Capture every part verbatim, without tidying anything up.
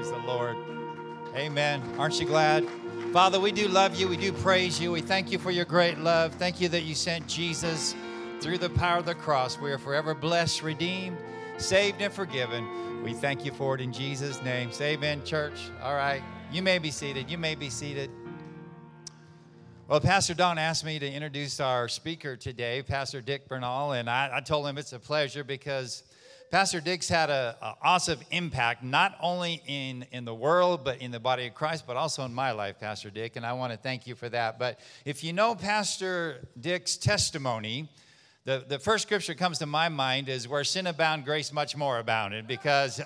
Praise the Lord. Amen. Aren't you glad? Father, we do love you. We do praise you. We thank you for your great love. Thank you that you sent Jesus through the power of the cross. We are forever blessed, redeemed, saved, and forgiven. We thank you for it in Jesus' name. Say amen, church. All right. You may be seated. You may be seated. Well, Pastor Don asked me to introduce our speaker today, Pastor Dick Bernal, and I, I told him it's a pleasure because Pastor Dick's had an awesome impact, not only in, in the world, but in the body of Christ, but also in my life, Pastor Dick, and I want to thank you for that. But if you know Pastor Dick's testimony, the, the first scripture that comes to my mind is where sin abound, grace much more abounded, because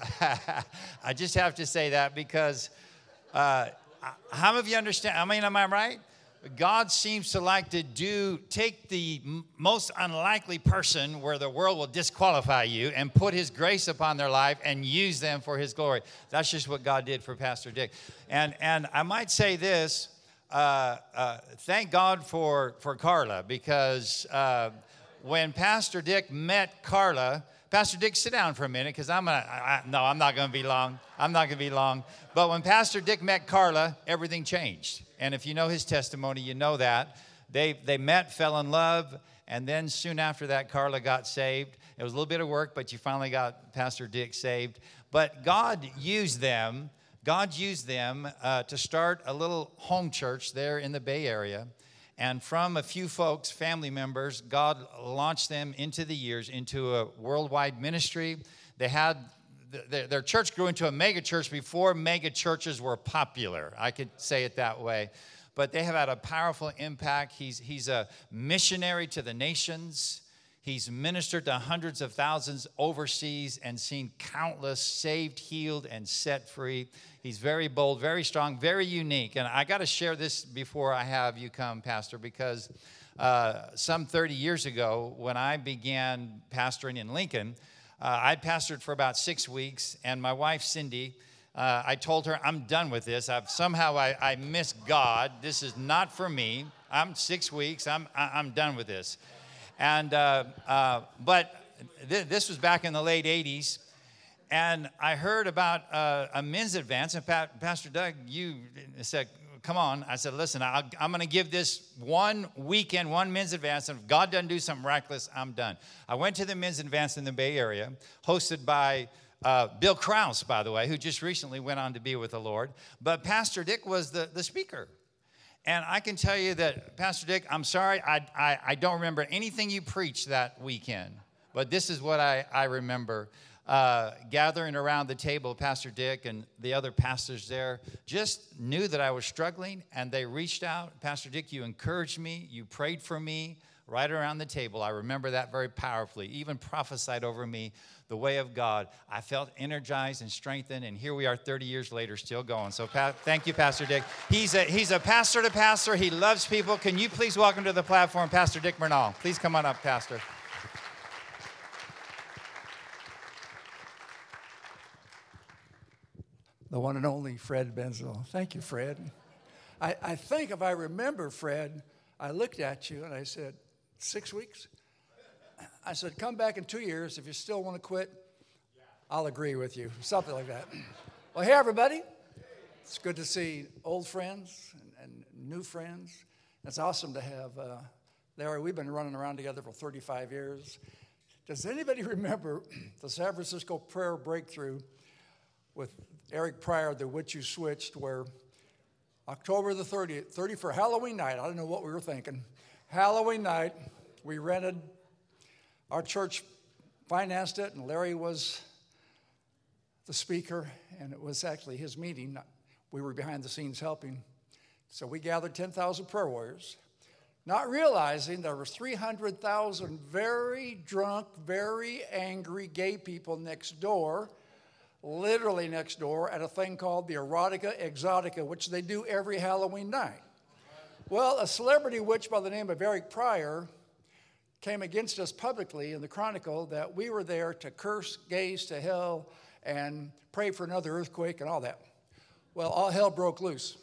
I just have to say that because uh, how many of you understand? I mean, am I right? God seems to like to do, take the m- most unlikely person where the world will disqualify you and put his grace upon their life and use them for his glory. That's just what God did for Pastor Dick. And and I might say this, uh, uh, thank God for, for Carla, because uh, when Pastor Dick met Carla, Pastor Dick, sit down for a minute, because I'm gonna, I, I, no, I'm not going to be long. I'm not going to be long. But when Pastor Dick met Carla, everything changed. And if you know his testimony, you know that. They they met, fell in love, and then soon after that, Carla got saved. It was a little bit of work, but you finally got Pastor Dick saved. But God used them, God used them uh, to start a little home church there in the Bay Area. And from a few folks, family members, God launched them into the years into a worldwide ministry. They had Their, their church grew into a mega church before mega churches were popular. I could say it that way. But they have had a powerful impact. He's, he's a missionary to the nations. He's ministered to hundreds of thousands overseas and seen countless saved, healed, and set free. He's very bold, very strong, very unique. And I got to share this before I have you come, Pastor, because uh, some thirty years ago, when I began pastoring in Lincoln, Uh, I'd pastored for about six weeks, and my wife, Cindy, uh, I told her, I'm done with this. I've somehow I, I miss God. This is not for me. I'm six weeks. I'm I'm done with this. And uh, uh, but th- this was back in the late eighties, and I heard about uh, a men's advance. And pa- Pastor Doug, you said, come on. I said, listen, I'll, I'm going to give this one weekend, one men's advance, and if God doesn't do something miraculous, I'm done. I went to the men's advance in the Bay Area, hosted by uh, Bill Krause, by the way, who just recently went on to be with the Lord. But Pastor Dick was the, the speaker. And I can tell you that, Pastor Dick, I'm sorry, I, I, I don't remember anything you preached that weekend. But this is what I, I remember. Uh, gathering around the table, Pastor Dick and the other pastors there just knew that I was struggling, and they reached out. Pastor Dick, you encouraged me. You prayed for me right around the table. I remember that very powerfully. Even prophesied over me the way of God. I felt energized and strengthened, and here we are thirty years later still going. So pa- thank you, Pastor Dick. He's a, he's a pastor to pastor. He loves people. Can you please welcome to the platform Pastor Dick Bernal? Please come on up, Pastor. The one and only Fred Benzel. Thank you, Fred. I, I think if I remember, Fred, I looked at you and I said, six weeks? I said, come back in two years. If you still want to quit, I'll agree with you. Something like that. Well, hey, everybody. It's good to see old friends and, and new friends. It's awesome to have uh, Larry. We've been running around together for thirty-five years. Does anybody remember the San Francisco prayer breakthrough with Eric Pryor, the Which You Switched, where October the thirtieth, thirty for Halloween night, I don't know what we were thinking. Halloween night, we rented, our church financed it, and Larry was the speaker, and it was actually his meeting. We were behind the scenes helping. So we gathered ten thousand prayer warriors, not realizing there were three hundred thousand very drunk, very angry gay people next door, literally next door, at a thing called the Erotica Exotica, which they do every Halloween night. Well, a celebrity witch by the name of Eric Pryor came against us publicly in the Chronicle that we were there to curse gays to hell and pray for another earthquake and all that. Well, all hell broke loose.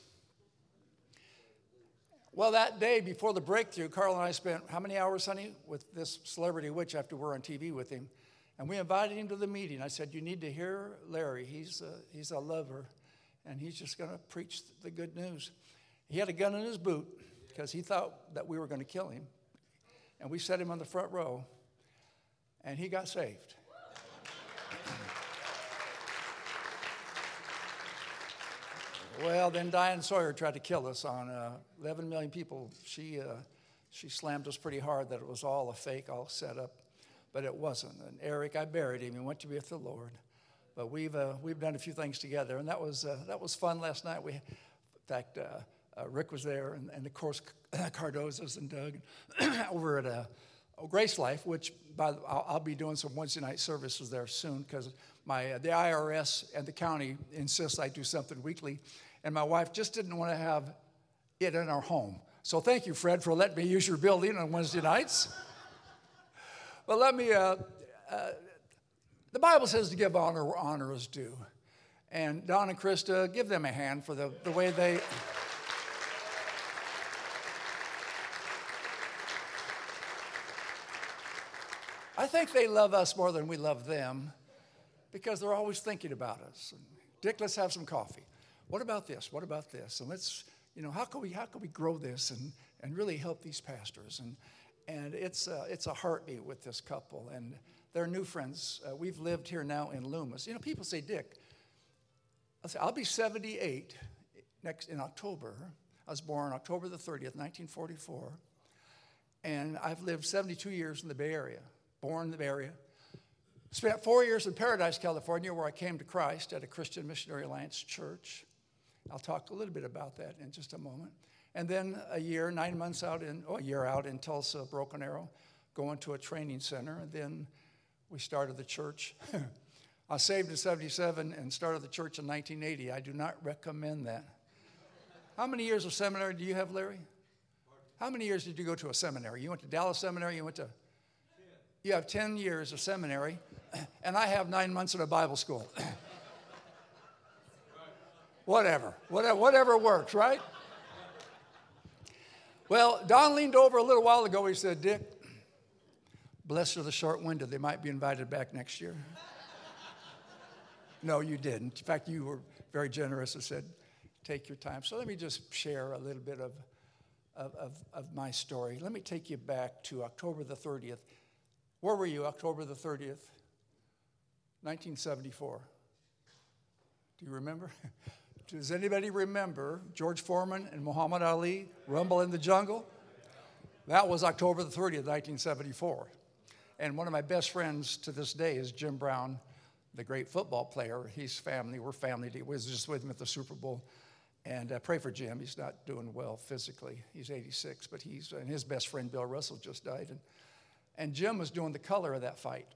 Well, that day before the breakthrough, Carl and I spent how many hours, honey, with this celebrity witch after we're on T V with him? And we invited him to the meeting. I said, you need to hear Larry. He's a, he's a lover. and he's just going to preach the good news. He had a gun in his boot because he thought that we were going to kill him. And we set him on the front row, and he got saved. Well, then Diane Sawyer tried to kill us on uh, eleven million people. She, uh, she slammed us pretty hard that it was all a fake, all set up, but it wasn't. And Eric, I buried him. He went to be with the Lord. But we've, uh, we've done a few things together, and that was, uh, that was fun last night. We, in fact, uh, uh, Rick was there, and, and of course, Cardozas and Doug over at uh, Grace Life, which by the, I'll, I'll be doing some Wednesday night services there soon because my uh, the I R S and the county insist I do something weekly. And my wife just didn't want to have it in our home. So thank you, Fred, for letting me use your building on Wednesday nights. But let me, uh, uh, the Bible says to give honor where honor is due. And Don and Krista, give them a hand for the, the way they... I think they love us more than we love them because they're always thinking about us. Dick, let's have some coffee. What about this? What about this? And let's, you know, how can we how can we grow this and, and really help these pastors? And and it's uh, it's a heartbeat with this couple. And they're new friends. Uh, we've lived here now in Loomis. You know, people say, Dick, I'll say, I'll be seventy-eight next in October. I was born October the thirtieth, nineteen forty-four. And I've lived seventy-two years in the Bay Area, born in the Bay Area. Spent four years in Paradise, California, where I came to Christ at a Christian Missionary Alliance church. I'll talk a little bit about that in just a moment. And then a year, nine months out in, oh, a year out in Tulsa, Broken Arrow, going to a training center. And then we started the church. I was saved in seventy-seven and started the church in nineteen eighty. I do not recommend that. How many years of seminary do you have, Larry? How many years did you go to a seminary? You went to Dallas Seminary, you went to... You have ten years of seminary, and I have nine months in a Bible school. Whatever, whatever, whatever works, right? Well, Don leaned over a little while ago. He said, Dick, blessed are the short-winded. They might be invited back next year. No, you didn't. In fact, you were very generous and said, take your time. So let me just share a little bit of, of, of, of my story. Let me take you back to October the thirtieth. Where were you October the thirtieth, nineteen seventy-four? Do you remember? Does anybody remember George Foreman and Muhammad Ali, Rumble in the Jungle? That was October the thirtieth, nineteen seventy-four. And one of my best friends to this day is Jim Brown, the great football player. He's family. We're family. He was just with him at the Super Bowl. And uh, pray for Jim. He's not doing well physically. He's eighty-six, but he's, and his best friend, Bill Russell, just died. And, and Jim was doing the color of that fight.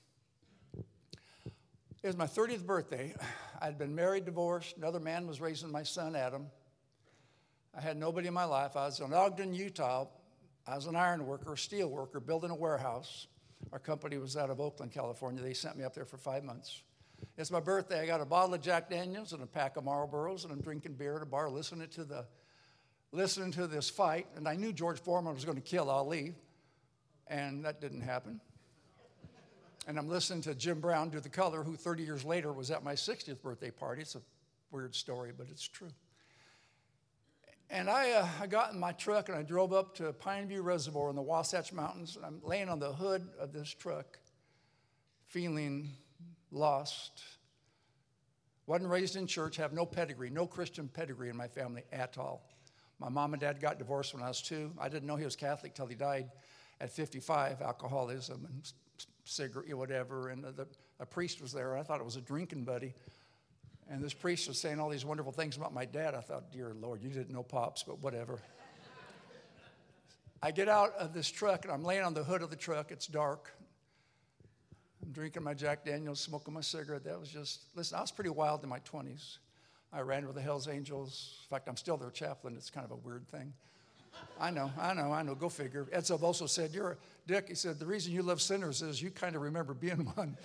It was my thirtieth birthday. I'd been married, divorced. Another man was raising my son, Adam. I had nobody in my life. I was in Ogden, Utah. I was an iron worker, a steel worker, building a warehouse. Our company was out of Oakland, California. They sent me up there for five months. It's my birthday. I got a bottle of Jack Daniels and a pack of Marlboros, and I'm drinking beer at a bar, listening to the, listening to this fight. And I knew George Foreman was going to kill Ali, and that didn't happen. And I'm listening to Jim Brown do the color, who thirty years later was at my sixtieth birthday party. It's a weird story, but it's true. And I, uh, I got in my truck, and I drove up to Pine View Reservoir in the Wasatch Mountains. And I'm laying on the hood of this truck, feeling lost. Wasn't raised in church, have no pedigree, no Christian pedigree in my family at all. My mom and dad got divorced when I was two. I didn't know he was Catholic till he died at fifty-five, alcoholism and cigarette, whatever, and the, a priest was there. I thought it was a drinking buddy, and this priest was saying all these wonderful things about my dad. I thought, dear Lord, you didn't know Pops, but whatever. I get out of this truck, and I'm laying on the hood of the truck. It's dark. I'm drinking my Jack Daniels, smoking my cigarette. That was just, listen, I was pretty wild in my twenties. I ran with the Hells Angels. In fact, I'm still their chaplain. It's kind of a weird thing. I know, I know, I know. Go figure. Ed Silvoso said, you're a Dick. He said, the reason you love sinners is you kind of remember being one.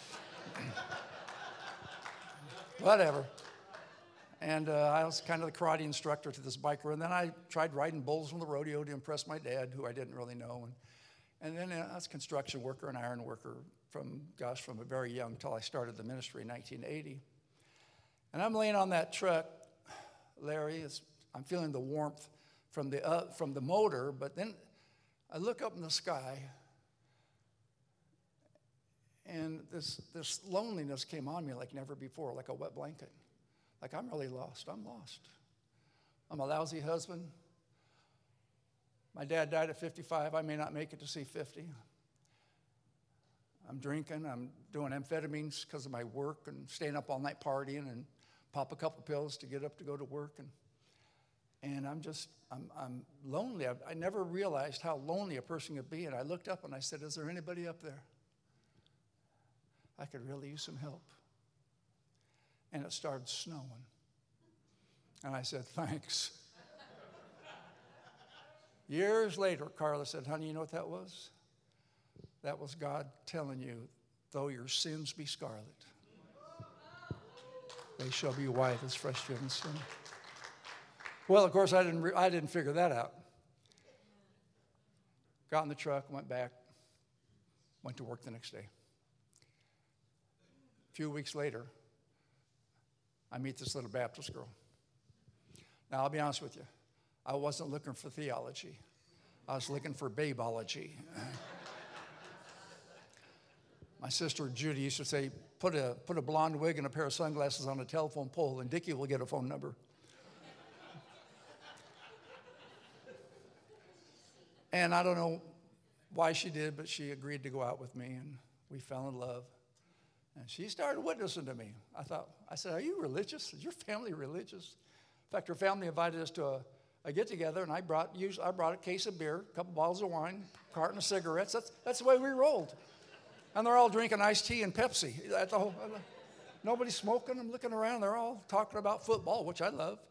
Whatever. And uh, I was kind of the karate instructor to this biker. And then I tried riding bulls on the rodeo to impress my dad, who I didn't really know. And, and then uh, I was a construction worker, an iron worker from, gosh, from a very young till I started the ministry in nineteen eighty. And I'm laying on that truck, Larry, it's, I'm feeling the warmth from the, uh, from the motor, but then I look up in the sky, and this, this loneliness came on me like never before, like a wet blanket. Like, I'm really lost. I'm lost. I'm a lousy husband. My dad died at fifty-five. I may not make it to see fifty. I'm drinking. I'm doing amphetamines because of my work and staying up all night partying and pop a couple pills to get up to go to work. And, and I'm just, I'm, I'm lonely. I, I never realized how lonely a person could be. And I looked up and I said, is there anybody up there? I could really use some help. And it started snowing. And I said, thanks. Years later, Carla said, honey, you know what that was? That was God telling you, though your sins be scarlet, they shall be white as fresh driven snow. Well, of course, I didn't, re- I didn't figure that out. Got in the truck, went back, went to work the next day. A few weeks later, I meet this little Baptist girl. Now, I'll be honest with you. I wasn't looking for theology. I was looking for babeology. My sister Judy used to say, put a, put a blonde wig and a pair of sunglasses on a telephone pole, and Dickie will get a phone number. And I don't know why she did, but she agreed to go out with me, and we fell in love. And she started witnessing to me. I thought, I said, are you religious? Is your family religious? In fact, her family invited us to a, a get-together, and I brought, usually, I brought a case of beer, a couple bottles of wine, a carton of cigarettes. That's, that's the way we rolled. And they're all drinking iced tea and Pepsi. That's the whole, nobody's smoking. I'm looking around. They're all talking about football, which I love.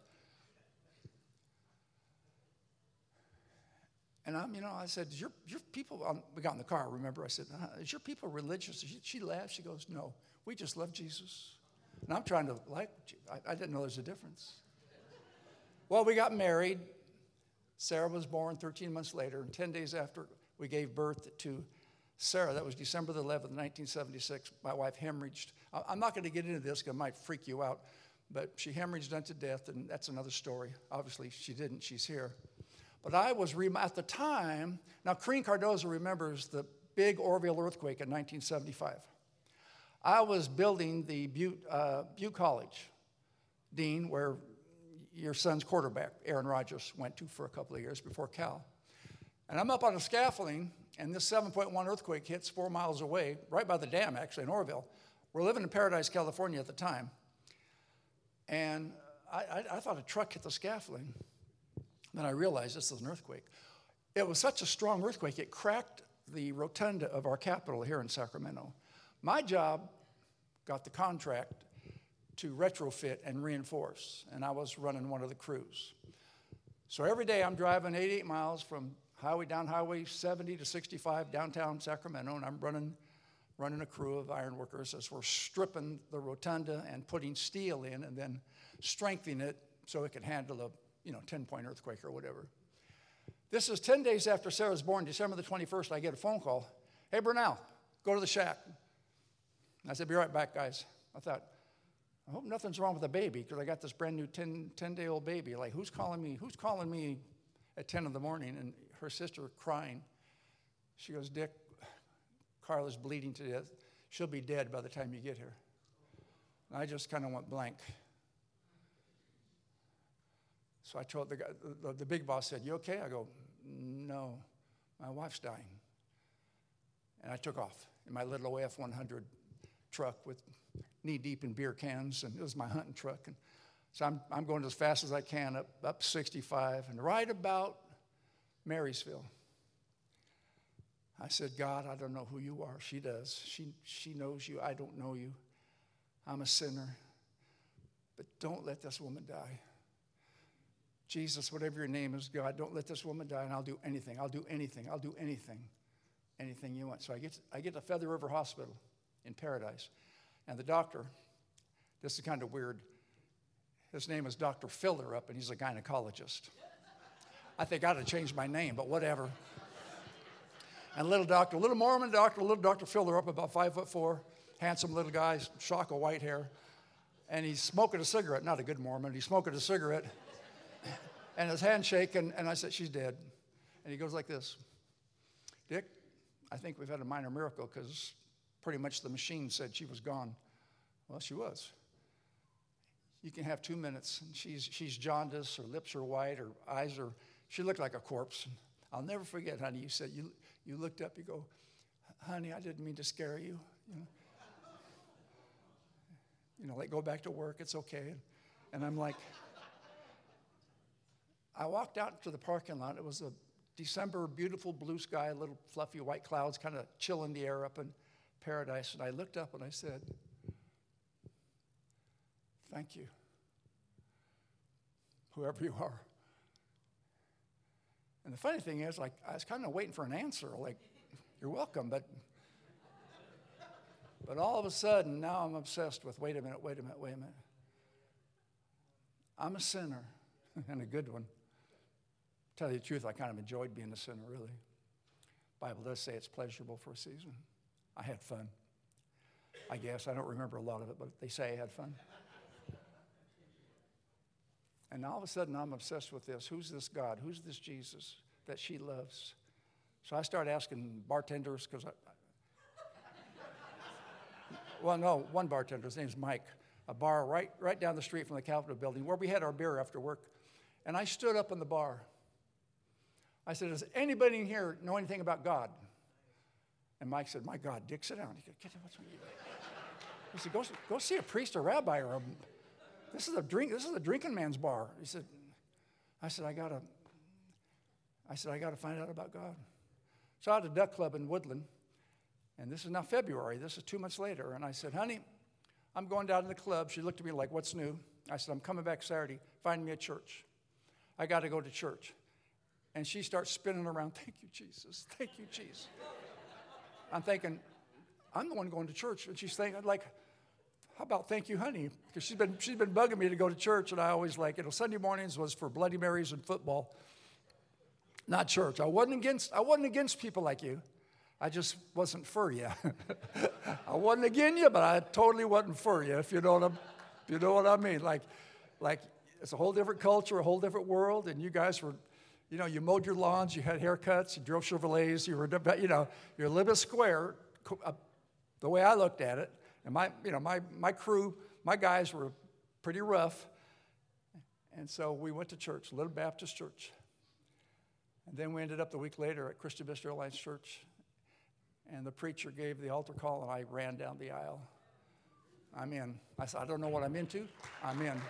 And I'm, you know, I said, is your, your people, um, we got in the car, remember? I said, uh, is your people religious? She, she laughed. She goes, no, we just love Jesus. And I'm trying to like, I, I didn't know there's a difference. Well, we got married. Sarah was born thirteen months later, and ten days after we gave birth to Sarah, that was December the eleventh, nineteen seventy-six, my wife hemorrhaged. I'm not going to get into this because it might freak you out, but she hemorrhaged unto death, and that's another story. Obviously, she didn't. She's here. But I was, at the time, now Corrine Cardozo remembers the big Orville earthquake in nineteen seventy-five. I was building the Butte, uh, Butte College, Dean, where your son's quarterback, Aaron Rodgers, went to for a couple of years before Cal. And I'm up on the scaffolding, and this seven point one earthquake hits four miles away, right by the dam, actually, in Orville. We're living in Paradise, California at the time. And I, I, I thought a truck hit the scaffolding. Then I realized this was an earthquake. It was such a strong earthquake, it cracked the rotunda of our Capitol here in Sacramento. My job got the contract to retrofit and reinforce, and I was running one of the crews. So every day I'm driving eighty-eight miles from highway down Highway seventy to sixty-five downtown Sacramento, and I'm running, running a crew of iron workers as we're stripping the rotunda and putting steel in and then strengthening it so it could handle a you know, ten-point earthquake or whatever. This is ten days after Sarah was born, December the twenty-first, I get a phone call. Hey, Burnell, go to the shack. And I said, be right back, guys. I thought, I hope nothing's wrong with the baby because I got this brand new ten, ten-day-old baby. Like, who's calling me? Who's calling me at ten in the morning? And her sister crying. She goes, Dick, Carla's bleeding to death. She'll be dead by the time you get here. And I just kind of went blank. So I told the guy, the, the big boss said, you okay? I go, no, my wife's dying. And I took off in my little O F one hundred truck with knee-deep in beer cans, and it was my hunting truck. And so I'm, I'm going as fast as I can up, up sixty-five, and right about Marysville, I said, God, I don't know who you are. She does. She, she knows you. I don't know you. I'm a sinner. But don't let this woman die. Jesus, whatever your name is, God, don't let this woman die, and I'll do anything. I'll do anything. I'll do anything. Anything you want. So I get to, I get to Feather River Hospital in Paradise. And the doctor, this is kind of weird. His name is Doctor Filler Up, and he's a gynecologist. I think I ought to change my name, but whatever. And a little doctor, a little Mormon doctor, a little Doctor Filler Up, about five foot four, handsome little guy, shock of white hair. and he's smoking a cigarette, not a good Mormon, he's smoking a cigarette, and his hand's shaking, and I said, she's dead. And he goes like this, Dick, I think we've had a minor miracle because pretty much the machine said she was gone. Well, she was. You can have two minutes. And she's, she's jaundiced, her lips are white, her eyes are, she looked like a corpse. I'll never forget, honey, you said, you, you looked up, you go, honey, I didn't mean to scare you. You know, you know like, go back to work, it's okay. And I'm like, I walked out to the parking lot. It was a December, beautiful blue sky, little fluffy white clouds kind of chilling the air up in paradise. And I looked up and I said, thank you, whoever you are. And the funny thing is, like, I was kind of waiting for an answer, like, you're welcome, but but all of a sudden, now I'm obsessed with, wait a minute, wait a minute, wait a minute. I'm a sinner, and a good one. To tell you the truth, I kind of enjoyed being a sinner, really. The Bible does say it's pleasurable for a season. I had fun. I guess. I don't remember a lot of it, but they say I had fun. And all of a sudden, I'm obsessed with this. Who's this God? Who's this Jesus that she loves? So I started asking bartenders, because I, well, no, one bartender, his name's Mike, a bar right, right down the street from the Capitol building where we had our beer after work. And I stood up in the bar. I said, does anybody in here know anything about God? And Mike said, my God, Dick, sit down. He said, Get, what's wrong with you? He said, go, go see a priest or rabbi or a... This is a drink. This is a drinking man's bar. He said, I said, I gotta, I said, I gotta find out about God. So I had a duck club in Woodland, and this is now February. This is two months later. And I said, honey, I'm going down to the club. She looked at me like, what's new? I said, I'm coming back Saturday. Find me a church. I got to go to church. And she starts spinning around. Thank you, Jesus. Thank you, Jesus. I'm thinking, I'm the one going to church. And she's thinking, like, how about thank you, honey? Because she's been, she's been bugging me to go to church, and I always like, you know, Sunday mornings was for Bloody Marys and football, not church. I wasn't against, I wasn't against people like you. I just wasn't for you. I wasn't against you, but I totally wasn't for you, if you know what I'm, if you know what I mean. Like, like it's a whole different culture, a whole different world, and you guys were, you know, you mowed your lawns, you had haircuts, you drove Chevrolets, you were, you know, you're a little bit square, the way I looked at it. And my, you know, my, my crew, my guys were pretty rough. And so we went to church, Little Baptist Church. And then we ended up the week later at Christian Vista Alliance Church. And the preacher gave the altar call, and I ran down the aisle. I'm in. I said, I don't know what I'm into. I'm in.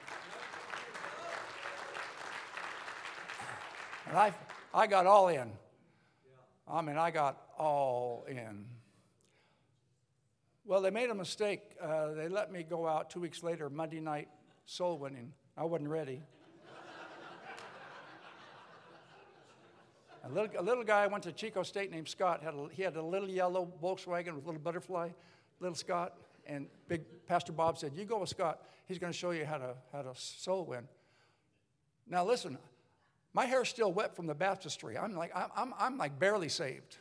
And I, I got all in. I mean, I got all in. Well, they made a mistake. Uh, they let me go out two weeks later, Monday night, soul winning. I wasn't ready. a, little, a little guy went to Chico State named Scott. Had a, he had a little yellow Volkswagen with a little butterfly, little Scott. And big Pastor Bob said, you go with Scott. He's going to show you how to, how to soul win. Now, listen, my hair's still wet from the baptistry. I'm like, I'm, I'm, I'm like barely saved.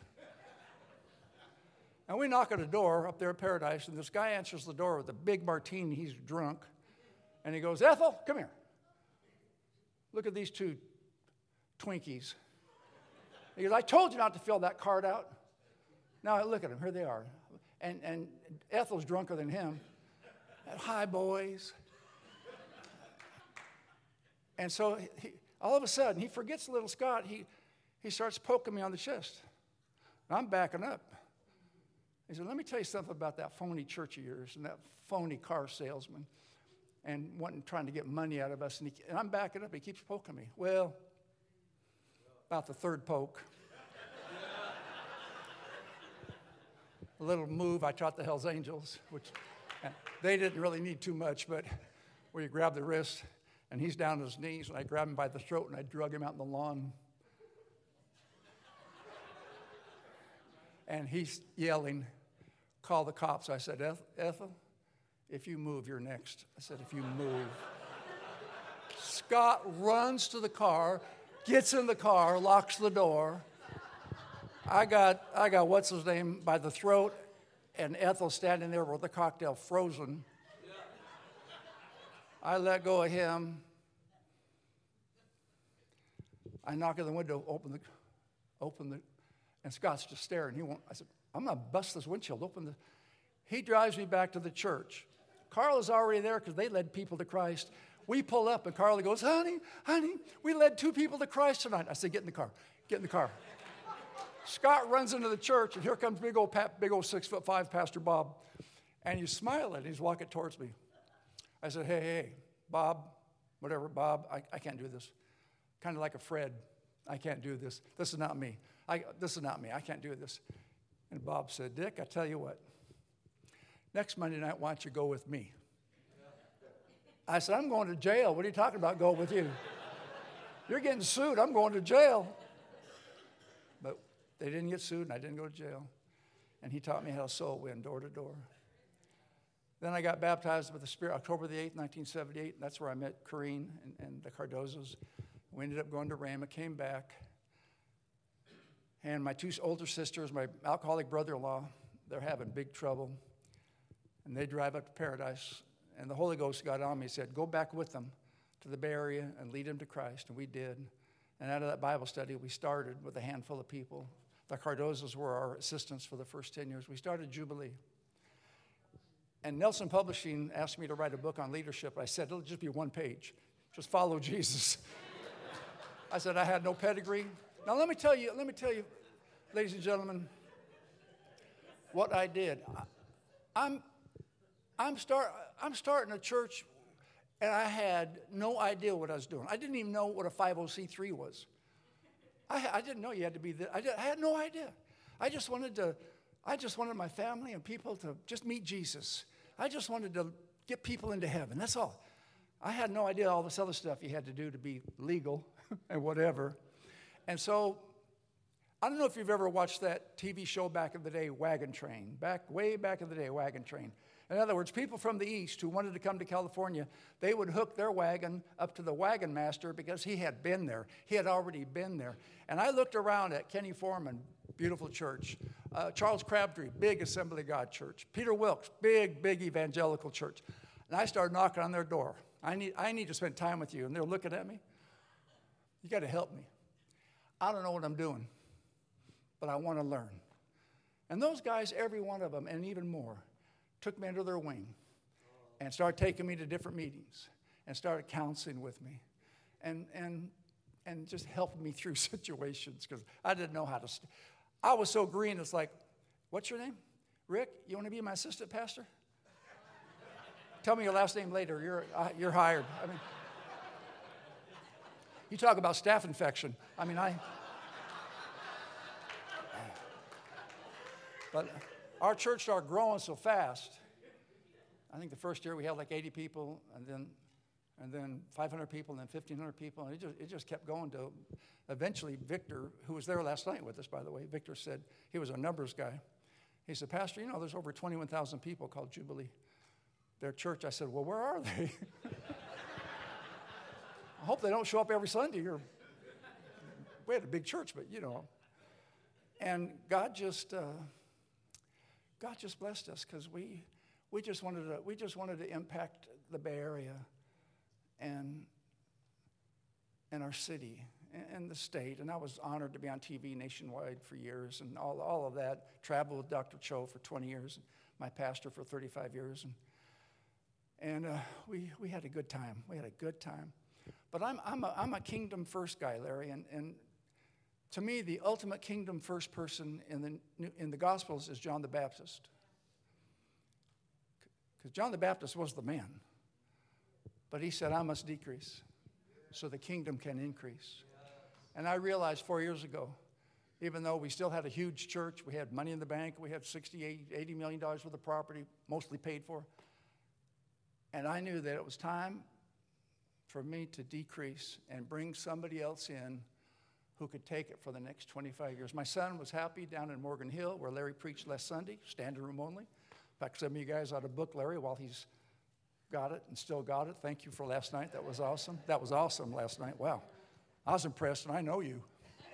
And we knock at a door up there at Paradise, and this guy answers the door with a big martini. He's drunk. And he goes, Ethel, come here. Look at these two Twinkies. He goes, I told you not to fill that card out. Now look at them. Here they are. And, and Ethel's drunker than him. Hi, boys. And so he, all of a sudden, he forgets little Scott. He, he starts poking me on the chest. And I'm backing up. He said, let me tell you something about that phony church of yours and that phony car salesman and wanting, trying to get money out of us. And, he, and I'm backing up. He keeps poking me. Well, about the third poke. A little move I taught the Hells Angels, which they didn't really need too much, but where you grab the wrist, and he's down on his knees, and I grabbed him by the throat, and I drug him out in the lawn. And he's yelling, call the cops. I said, Ethel, if you move, you're next. I said, if you move. Scott runs to the car, gets in the car, locks the door. I got, I got what's his name by the throat, and Ethel standing there with the cocktail frozen. I let go of him. I knock on the window, open the, open the, and Scott's just staring. He won't. I said, I'm going to bust this windshield. Open the. He drives me back to the church. Carl is already there because they led people to Christ. We pull up, and Carla goes, honey, honey, we led two people to Christ tonight. I said, get in the car. Get in the car. Scott runs into the church, and here comes big old, big old six foot five Pastor Bob. And he's smiling. He's walking towards me. I said, hey, hey, Bob, whatever, Bob, I, I can't do this. Kind of like a Fred. I can't do this. This is not me. I, this is not me. I can't do this. And Bob said, Dick, I tell you what. Next Monday night, why don't you go with me? I said, I'm going to jail. What are you talking about, go with you? You're getting sued. I'm going to jail. But they didn't get sued, and I didn't go to jail. And he taught me how to soul win door to door. Then I got baptized with the Spirit October the eighth, nineteen seventy-eight. And that's where I met Corrine and, and the Cardozos. We ended up going to Rhema, came back. And my two older sisters, my alcoholic brother-in-law, they're having big trouble. And they drive up to Paradise. And the Holy Ghost got on me and said, go back with them to the Bay Area and lead them to Christ. And we did. And out of that Bible study, we started with a handful of people. The Cardozos were our assistants for the first ten years. We started Jubilee. And Nelson Publishing asked me to write a book on leadership. I said, it'll just be one page. Just follow Jesus. I said, I had no pedigree. Now, let me tell you, let me tell you, ladies and gentlemen, what I did. I'm, I'm, start, I'm starting a church, and I had no idea what I was doing. I didn't even know what a five oh c three was. I, I didn't know you had to be there. I, I had no idea. I just wanted to, I just wanted my family and people to just meet Jesus. I just wanted to get people into heaven. That's all. I had no idea all this other stuff you had to do to be legal and whatever. And so, I don't know if you've ever watched that T V show back in the day, Wagon Train. Back, way back in the day, Wagon Train. In other words, people from the East who wanted to come to California, they would hook their wagon up to the wagon master because he had been there. He had already been there. And I looked around at Kenny Foreman, beautiful church. Uh, Charles Crabtree, big Assembly of God church. Peter Wilkes, big, big evangelical church. And I started knocking on their door. I need, I need to spend time with you. And they're looking at me. You got to help me. I don't know what I'm doing, but I want to learn. And those guys, every one of them, and even more, took me under their wing and started taking me to different meetings and started counseling with me and and and just helping me through situations because I didn't know how to. St- I was so green. It's like, what's your name? Rick, you want to be my assistant pastor? Tell me your last name later. You're uh, you're hired. I mean, you talk about staph infection. I mean, I. But our church started growing so fast. I think the first year we had like eighty people, and then, and then five hundred people, and then fifteen hundred people, and it just it just kept going to. Eventually, Victor, who was there last night with us, by the way, Victor said he was a numbers guy. He said, Pastor, you know, there's over twenty-one thousand people called Jubilee. Their church. I said, well, where are they? I hope they don't show up every Sunday. Or we had a big church, but you know. And God just. Uh, God just blessed us because we we just wanted to we just wanted to impact the Bay Area and and our city and, and the state. And I was honored to be on T V nationwide for years and all all of that. Traveled with Doctor Cho for twenty years, my pastor for thirty-five years, and and uh, we we had a good time. We had a good time. But I'm I'm a I'm a kingdom first guy, Larry, and and. To me, the ultimate kingdom first person in the in the Gospels is John the Baptist. Because John the Baptist was the man. But he said, I must decrease so the kingdom can increase. And I realized four years ago, even though we still had a huge church, we had money in the bank, we had sixty-eight, eighty million dollars worth of property, mostly paid for. And I knew that it was time for me to decrease and bring somebody else in who could take it for the next twenty-five years. My son was happy down in Morgan Hill where Larry preached last Sunday, standing room only. In fact, some of you guys ought to book Larry while he's got it and still got it. Thank you for last night. That was awesome. That was awesome last night. Wow. I was impressed, and I know you.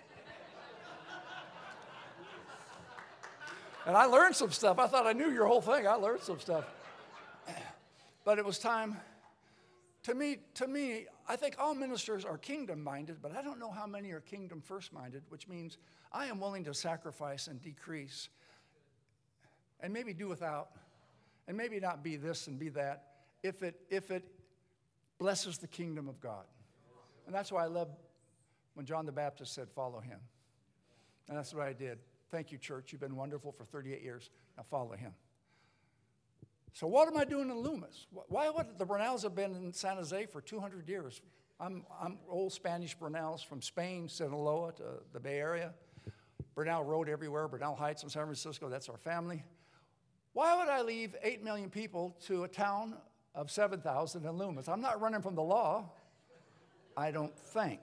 And I learned some stuff. I thought I knew your whole thing. I learned some stuff. But it was time To me, to me, I think all ministers are kingdom-minded, but I don't know how many are kingdom first-minded, which means I am willing to sacrifice and decrease and maybe do without and maybe not be this and be that if it, if it blesses the kingdom of God. And that's why I love when John the Baptist said, follow him. And that's what I did. Thank you, church. You've been wonderful for thirty-eight years. Now follow him. So what am I doing in Loomis? Why would the Brunels have been in San Jose for two hundred years? I'm, I'm old Spanish Brunels from Spain, Sinaloa to the Bay Area. Brunel Road everywhere, Brunel Heights in San Francisco, that's our family. Why would I leave eight million people to a town of seven thousand in Loomis? I'm not running from the law. I don't think.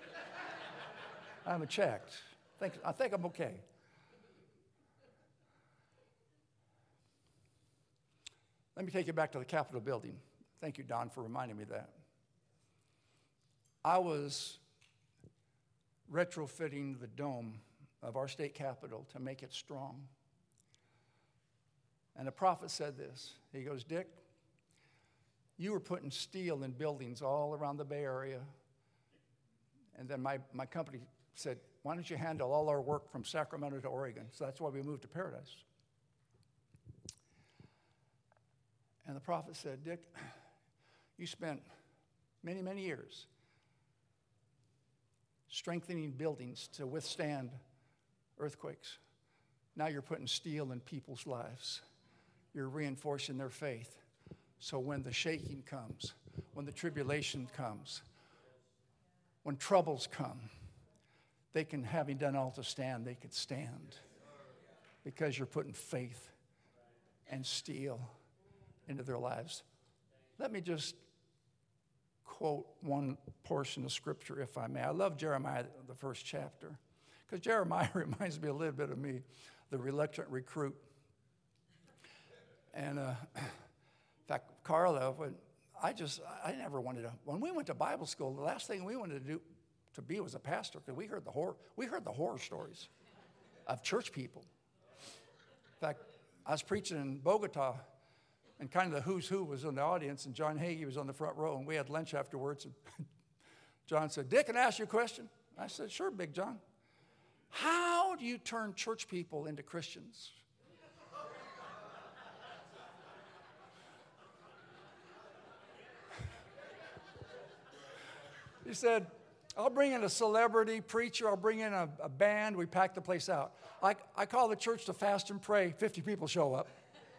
I haven't checked. I think, I think I'm okay. Let me take you back to the Capitol building. Thank you, Don, for reminding me of that. I was retrofitting the dome of our state capitol to make it strong. And the prophet said this. He goes, Dick, you were putting steel in buildings all around the Bay Area. And then my, my company said, why don't you handle all our work from Sacramento to Oregon? So that's why we moved to Paradise. And the prophet said, Dick, you spent many, many years strengthening buildings to withstand earthquakes. Now you're putting steel in people's lives. You're reinforcing their faith. So when the shaking comes, when the tribulation comes, when troubles come, they can, having done all to stand, they could stand. Because you're putting faith and steel into their lives. Let me just quote one portion of Scripture, if I may. I love Jeremiah, the first chapter, because Jeremiah reminds me a little bit of me, the reluctant recruit. And uh, in fact, Carla, when I just, I never wanted to, when we went to Bible school, the last thing we wanted to do to be was a pastor, because we heard the horror, we heard the horror stories of church people. In fact, I was preaching in Bogota, and kind of the who's who was in the audience, and John Hagee was on the front row, and we had lunch afterwards. And John said, Dick, can I ask you a question? I said, sure, Big John. How do you turn church people into Christians? He said, I'll bring in a celebrity preacher, I'll bring in a, a band, we pack the place out. I, I call the church to fast and pray, fifty people show up.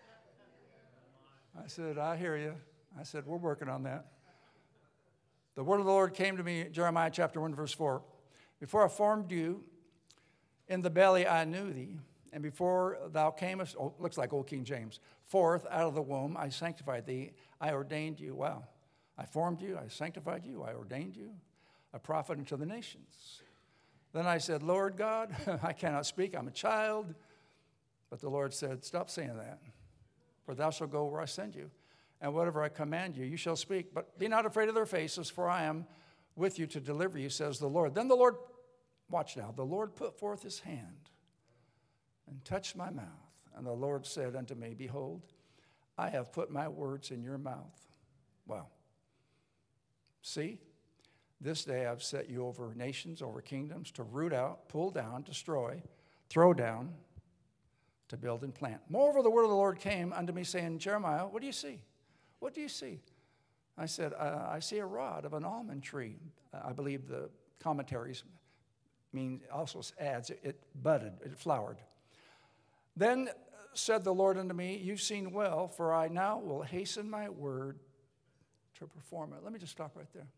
I said, I hear you. I said, we're working on that. The word of the Lord came to me, Jeremiah chapter one, verse four. Before I formed you in the belly, I knew thee. And before thou camest, oh, looks like old King James, forth out of the womb, I sanctified thee. I ordained you. Wow. I formed you. I sanctified you. I ordained you a prophet unto the nations. Then I said, Lord God, I cannot speak. I'm a child. But the Lord said, stop saying that. For thou shalt go where I send you, and whatever I command you, you shall speak. But be not afraid of their faces, for I am with you to deliver you, says the Lord. Then the Lord, watch now, the Lord put forth his hand and touched my mouth. And the Lord said unto me, behold, I have put my words in your mouth. Wow. See, this day I've set you over nations, over kingdoms, to root out, pull down, destroy, throw down, to build and plant. Moreover, the word of the Lord came unto me, saying, Jeremiah, what do you see? What do you see? I said, uh, I see a rod of an almond tree. Uh, I believe the commentaries mean also adds it, it budded, it flowered. Then said the Lord unto me, you've seen well, for I now will hasten my word to perform it. Let me just stop right there.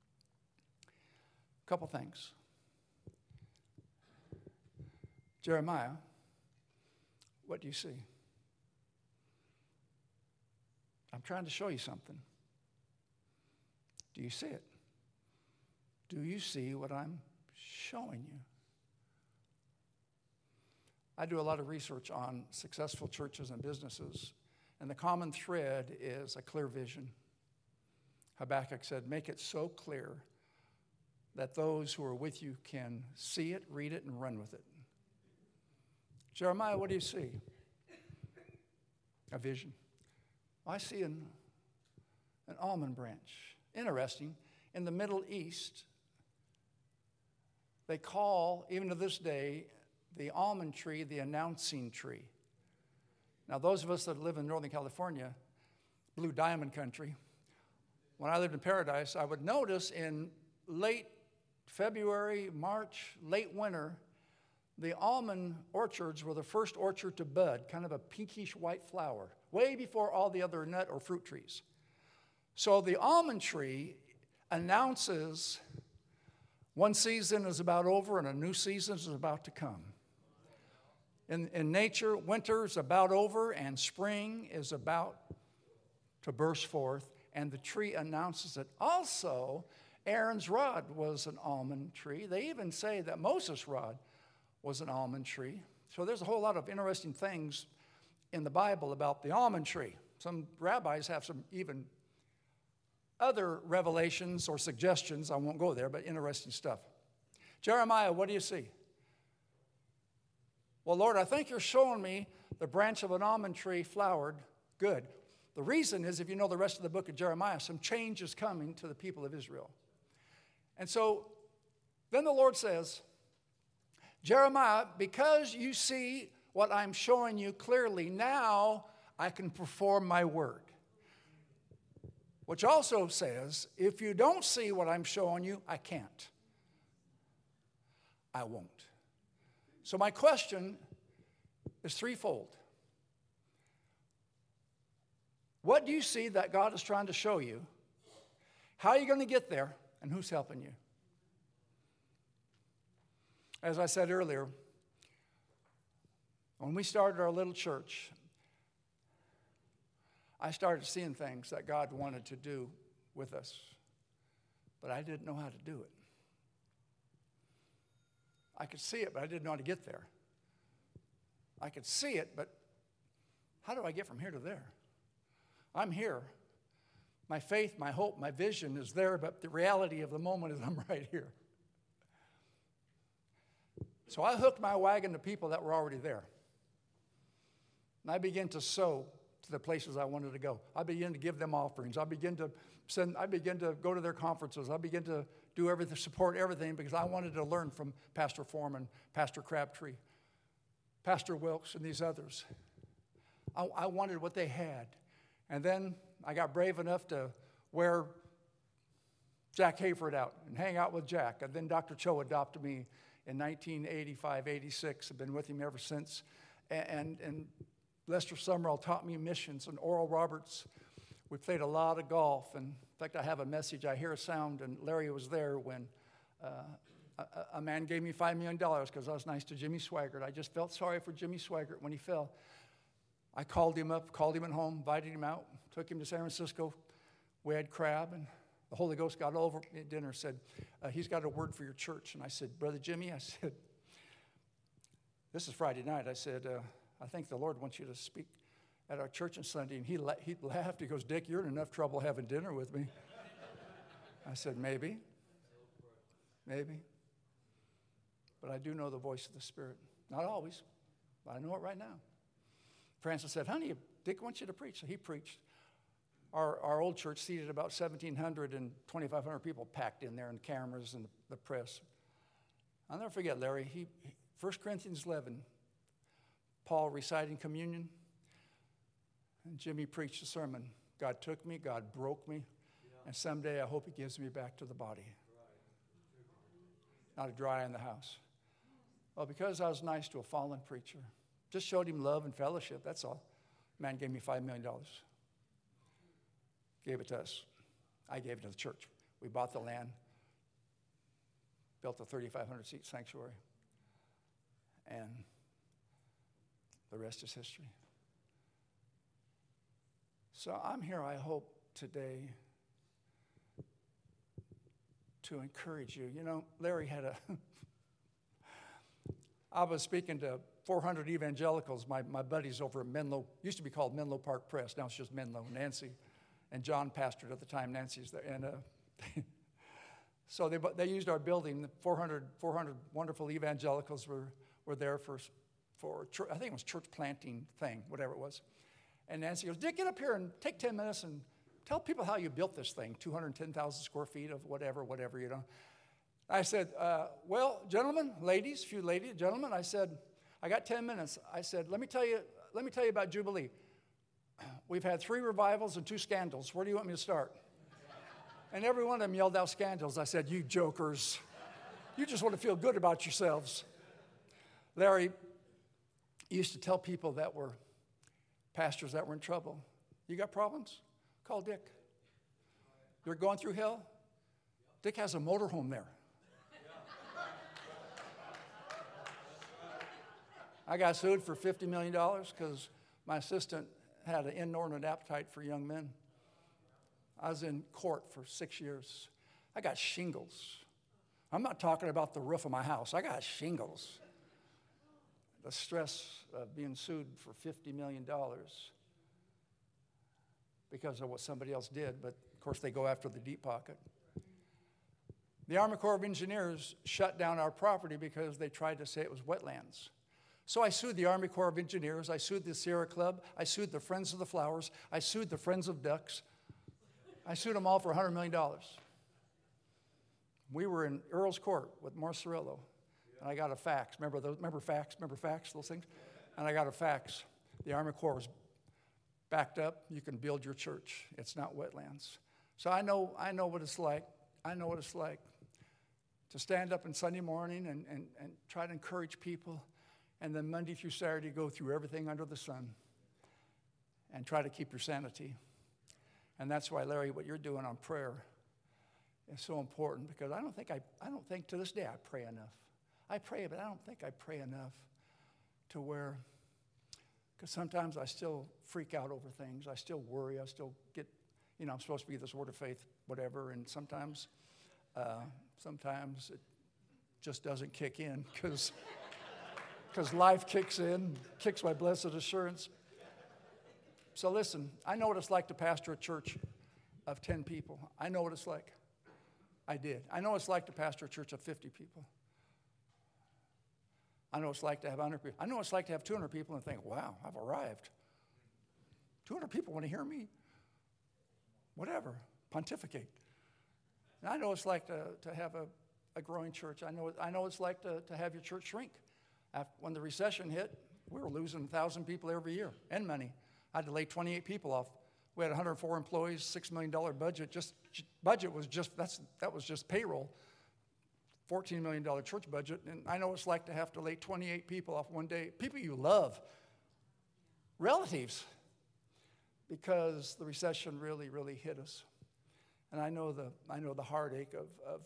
A couple things. Jeremiah, what do you see? I'm trying to show you something. Do you see it? Do you see what I'm showing you? I do a lot of research on successful churches and businesses, and the common thread is a clear vision. Habakkuk said, make it so clear that those who are with you can see it, read it, and run with it. Jeremiah, what do you see? A vision. I see an, an almond branch. Interesting. In the Middle East, they call, even to this day, the almond tree the announcing tree. Now, those of us that live in Northern California, Blue Diamond country, when I lived in Paradise, I would notice in late February, March, late winter, the almond orchards were the first orchard to bud, kind of a pinkish white flower, way before all the other nut or fruit trees. So the almond tree announces one season is about over and a new season is about to come. In, in nature, winter is about over and spring is about to burst forth, and the tree announces it. Also, Aaron's rod was an almond tree. They even say that Moses' rod was an almond tree. So there's a whole lot of interesting things in the Bible about the almond tree. Some rabbis have some even other revelations or suggestions. I won't go there, but interesting stuff. Jeremiah, what do you see? Well, Lord, I think you're showing me the branch of an almond tree flowered. Good. The reason is, if you know the rest of the book of Jeremiah, some change is coming to the people of Israel. And so then the Lord says, Jeremiah, because you see what I'm showing you clearly, now I can perform my word. Which also says, if you don't see what I'm showing you, I can't. I won't. So my question is threefold. What do you see that God is trying to show you? How are you going to get there? And who's helping you? As I said earlier, when we started our little church, I started seeing things that God wanted to do with us, but I didn't know how to do it. I could see it, but I didn't know how to get there. I could see it, but how do I get from here to there? I'm here. My faith, my hope, my vision is there, but the reality of the moment is I'm right here. So I hooked my wagon to people that were already there. And I began to sow to the places I wanted to go. I began to give them offerings. I began to send, I began to go to their conferences. I began to do everything, support everything, because I wanted to learn from Pastor Foreman, Pastor Crabtree, Pastor Wilkes, and these others. I, I wanted what they had. And then I got brave enough to wear Jack Hayford out and hang out with Jack. And then Doctor Cho adopted me in nineteen eighty-five, eighty-six. I've been with him ever since. And, and, and Lester Summerall taught me missions, and Oral Roberts. We played a lot of golf. And in fact, I have a message. I hear a sound, and Larry was there when uh, a, a man gave me five million dollars because I was nice to Jimmy Swaggart. I just felt sorry for Jimmy Swaggart when he fell. I called him up, called him at home, invited him out, took him to San Francisco. We had crab, and the Holy Ghost got over at dinner, said, uh, he's got a word for your church. And I said, Brother Jimmy, I said, this is Friday night. I said, uh, I think the Lord wants you to speak at our church on Sunday. And he, la- he laughed. He goes, Dick, you're in enough trouble having dinner with me. I said, maybe, maybe. But I do know the voice of the Spirit. Not always, but I know it right now. Francis said, honey, Dick wants you to preach. So he preached. Our, our old church seated about seventeen hundred and twenty-five hundred people packed in there, and cameras and the, the press. I'll never forget, Larry, he, he, First Corinthians eleven, Paul reciting communion, and Jimmy preached a sermon. God took me, God broke me, yeah. And someday I hope he gives me back to the body. Right. Not a dry eye in the house. Well, because I was nice to a fallen preacher, just showed him love and fellowship, that's all. Man gave me five million dollars. Gave it to us. I gave it to the church. We bought the land, built a thirty-five hundred seat sanctuary, and the rest is history. So I'm here, I hope, today to encourage you. You know, Larry had a, I was speaking to four hundred evangelicals, my, my buddies over at Menlo, used to be called Menlo Park Press, now it's just Menlo, Nancy. And John pastored at the time, Nancy's there. And uh, so they, they used our building. four hundred, four hundred wonderful evangelicals were, were there for, for, I think it was church planting thing, whatever it was. And Nancy goes, Dick, get up here and take ten minutes and tell people how you built this thing, two hundred ten thousand square feet of whatever, whatever, you know. I said, uh, well, gentlemen, ladies, few ladies, gentlemen, I said, I got ten minutes. I said, let me tell you, let me tell you about Jubilee. We've had three revivals and two scandals. Where do you want me to start? And every one of them yelled out scandals. I said, you jokers, you just want to feel good about yourselves. Larry used to tell people that were pastors that were in trouble, you got problems? Call Dick. You're going through hell? Dick has a motorhome there. I got sued for fifty million dollars because my assistant had an inordinate appetite for young men. I was in court for six years. I got shingles. I'm not talking about the roof of my house. I got shingles. The stress of being sued for fifty million dollars because of what somebody else did, but of course they go after the deep pocket. The Army Corps of Engineers shut down our property because they tried to say it was wetlands. So I sued the Army Corps of Engineers, I sued the Sierra Club, I sued the Friends of the Flowers, I sued the Friends of Ducks. I sued them all for one hundred million dollars. We were in Earl's Court with Morcirillo, and I got a fax. Remember those? Remember fax? Remember fax, those things? And I got a fax. The Army Corps was backed up. You can build your church. It's not wetlands. So I know, I know what it's like. I know what it's like to stand up on Sunday morning and, and, and try to encourage people, and then Monday through Saturday go through everything under the sun and try to keep your sanity. And that's why, Larry, what you're doing on prayer is so important, because I don't think I, I don't think to this day I pray enough. I pray, but I don't think I pray enough to where, because sometimes I still freak out over things. I still worry. I still get, you know, I'm supposed to be this word of faith, whatever, and sometimes, uh, sometimes it just doesn't kick in because because life kicks in, kicks my blessed assurance. So listen, I know what it's like to pastor a church of ten people. I know what it's like. I did. I know what it's like to pastor a church of fifty people. I know what it's like to have one hundred people. I know what it's like to have two hundred people and think, wow, I've arrived. two hundred people want to hear me. Whatever, pontificate. And I know what it's like to, to have a, a growing church. I know, I know what it's like to, to have your church shrink. After, when the recession hit, we were losing one thousand people every year and money. I had to lay twenty-eight people off. We had one hundred four employees, six million dollars budget. Just budget was just, that's, that was just payroll. fourteen million dollars church budget. And I know what it's like to have to lay twenty-eight people off one day. People you love. Relatives. Because the recession really, really hit us. And I know the, I know the heartache of, of,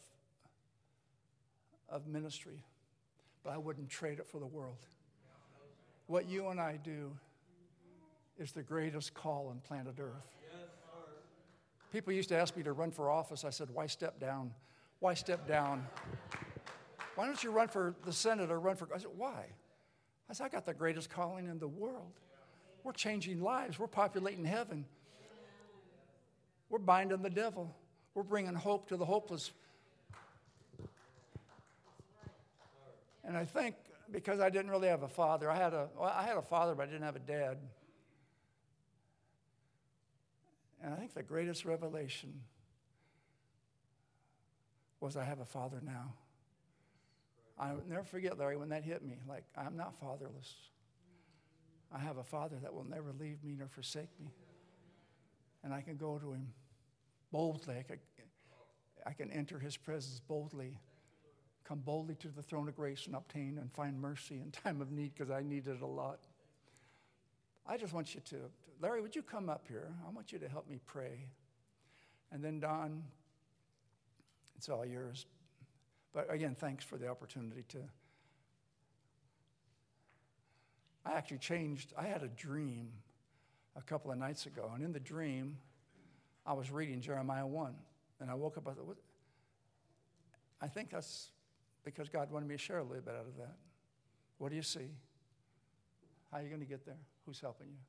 of ministry. But I wouldn't trade it for the world. What you and I do is the greatest call on planet Earth. People used to ask me to run for office. I said, why step down? Why step down? Why don't you run for the Senate or run for... I said, why? I said, I got the greatest calling in the world. We're changing lives. We're populating heaven. We're binding the devil. We're bringing hope to the hopeless. And I think because I didn't really have a father, I had a, well, I had a father, but I didn't have a dad. And I think the greatest revelation was I have a father now. I'll never forget, Larry, when that hit me, like, I'm not fatherless. I have a father that will never leave me nor forsake me. And I can go to him boldly. I can, I can enter his presence boldly, come boldly to the throne of grace and obtain and find mercy in time of need, because I need it a lot. I just want you to, Larry, would you come up here? I want you to help me pray. And then Don, it's all yours. But again, thanks for the opportunity to. I actually changed. I had a dream a couple of nights ago. And in the dream, I was reading Jeremiah one. And I woke up, I thought, what? I think that's because God wanted me to share a little bit out of that. What do you see? How are you going to get there? Who's helping you?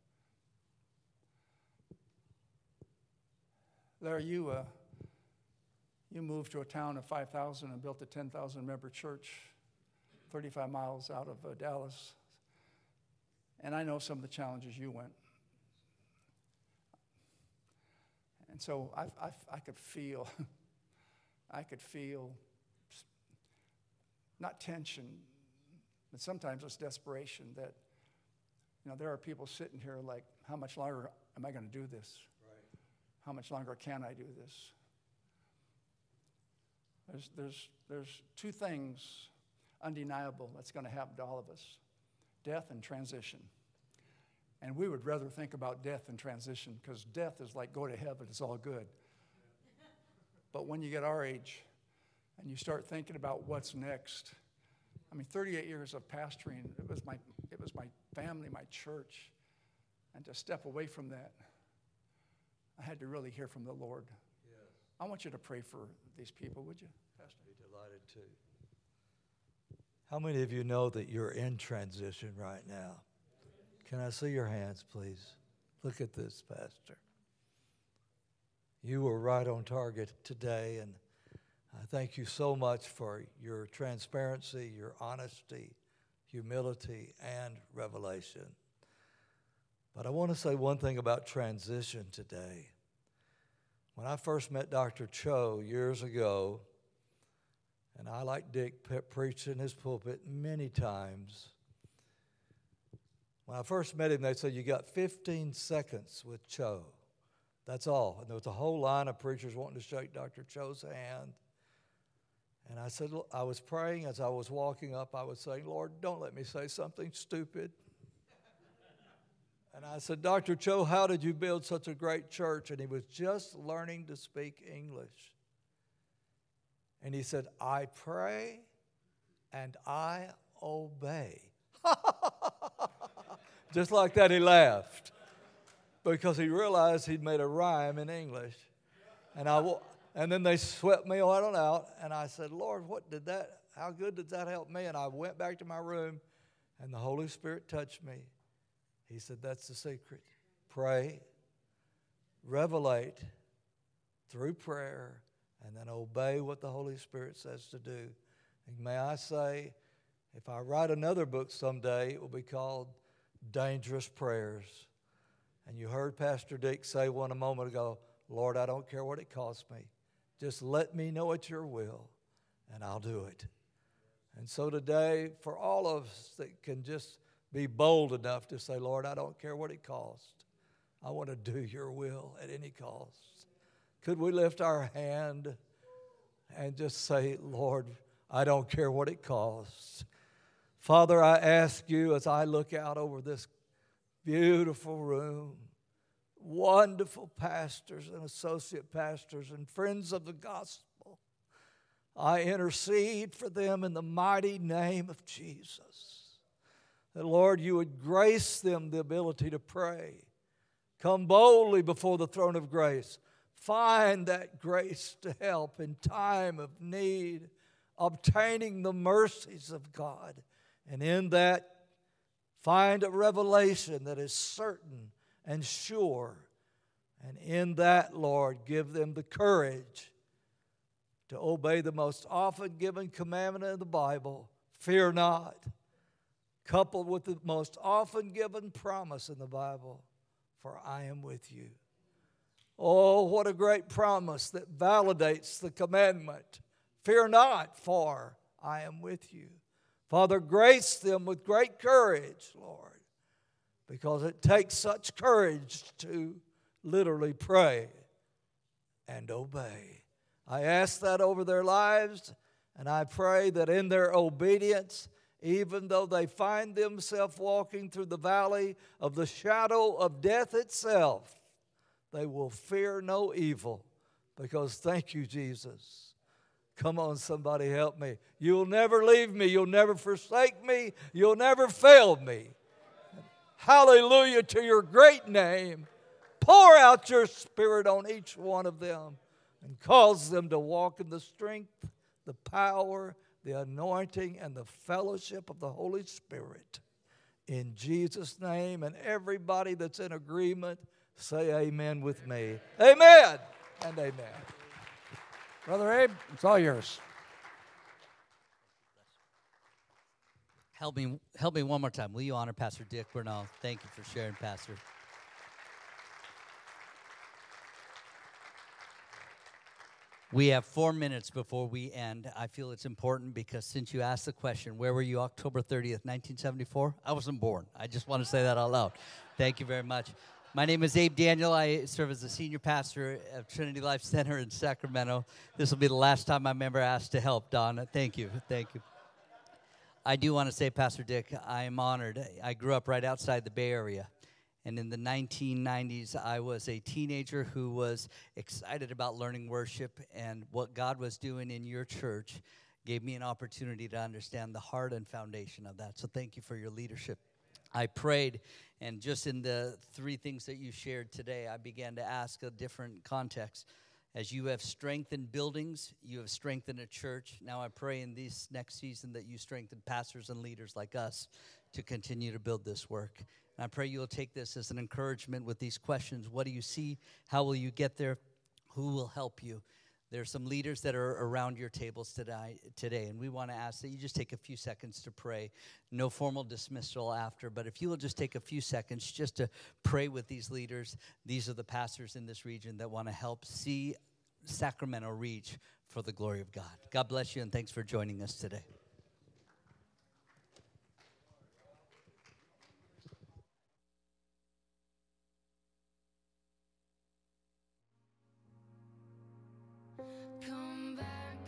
Larry, you, uh, you moved to a town of five thousand and built a ten thousand member church thirty-five miles out of uh, Dallas. And I know some of the challenges you went. And so I, I, I could feel, I could feel not tension, but sometimes it's desperation that, you know, there are people sitting here like, how much longer am I going to do this? Right. How much longer can I do this? There's, there's, there's two things undeniable that's going to happen to all of us: death and transition. And we would rather think about death and transition, because death is like go to heaven, it's all good. But when you get our age and you start thinking about what's next, I mean, thirty-eight years of pastoring, it was my, it was my family, my church. And to step away from that, I had to really hear from the Lord. Yes. I want you to pray for these people, would you, Pastor? I'd be delighted to. How many of you know that you're in transition right now? Can I see your hands, please? Look at this, Pastor. You were right on target today, and I thank you so much for your transparency, your honesty, humility, and revelation. But I want to say one thing about transition today. When I first met Doctor Cho years ago, and I, like Dick, preached in his pulpit many times. When I first met him, they said, you got fifteen seconds with Cho. That's all. And there was a whole line of preachers wanting to shake Doctor Cho's hand. And I said, I was praying as I was walking up, I was saying, Lord, don't let me say something stupid. And I said, Doctor Cho, how did you build such a great church? And he was just learning to speak English. And he said, I pray and I obey. Just like that, he laughed, because he realized he'd made a rhyme in English. And I, and then they swept me on out, and I said, Lord, what did that, how good did that help me? And I went back to my room, and the Holy Spirit touched me. He said, that's the secret. Pray, revelate through prayer, and then obey what the Holy Spirit says to do. And may I say, if I write another book someday, it will be called Dangerous Prayers. And you heard Pastor Dick say one a moment ago, Lord, I don't care what it costs me. Just let me know it's your will, and I'll do it. And so today, for all of us that can just be bold enough to say, Lord, I don't care what it costs. I want to do your will at any cost. Could we lift our hand and just say, Lord, I don't care what it costs. Father, I ask you as I look out over this beautiful room, wonderful pastors and associate pastors and friends of the gospel, I intercede for them in the mighty name of Jesus. That, Lord, you would grace them the ability to pray. Come boldly before the throne of grace. Find that grace to help in time of need, obtaining the mercies of God. And in that, find a revelation that is certain and sure. And in that, Lord, give them the courage to obey the most often given commandment in the Bible, fear not, coupled with the most often given promise in the Bible, for I am with you. Oh, what a great promise that validates the commandment. Fear not, for I am with you. Father, grace them with great courage, Lord, because it takes such courage to literally pray and obey. I ask that over their lives, and I pray that in their obedience, even though they find themselves walking through the valley of the shadow of death itself, they will fear no evil, because thank you, Jesus. Come on, somebody help me. You'll never leave me. You'll never forsake me. You'll never fail me. Hallelujah to your great name. Pour out your Spirit on each one of them and cause them to walk in the strength, the power, the anointing, and the fellowship of the Holy Spirit. In Jesus' name, and everybody that's in agreement, say amen with me. Amen and amen. Brother Abe, it's all yours. Help me, help me one more time. Will you honor Pastor Dick Bernal? Thank you for sharing, Pastor. We have four minutes before we end. I feel it's important because since you asked the question, where were you October thirtieth, nineteen seventy-four? I wasn't born. I just want to say that out loud. Thank you very much. My name is Abe Daniel. I serve as the senior pastor of Trinity Life Center in Sacramento. This will be the last time I'm ever asked to help, Don. Thank you. Thank you. I do want to say, Pastor Dick, I am honored. I grew up right outside the Bay Area. And in the nineteen nineties, I was a teenager who was excited about learning worship, and what God was doing in your church gave me an opportunity to understand the heart and foundation of that. So thank you for your leadership. I prayed, and just in the three things that you shared today, I began to ask a different context. As you have strengthened buildings, you have strengthened a church. Now I pray in this next season that you strengthen pastors and leaders like us to continue to build this work. And I pray you'll take this as an encouragement with these questions. What do you see? How will you get there? Who will help you? There are some leaders that are around your tables today, today, and we want to ask that you just take a few seconds to pray. No formal dismissal after, but if you will just take a few seconds just to pray with these leaders. These are the pastors in this region that want to help see Sacramento reach for the glory of God. God bless you, and thanks for joining us today. Come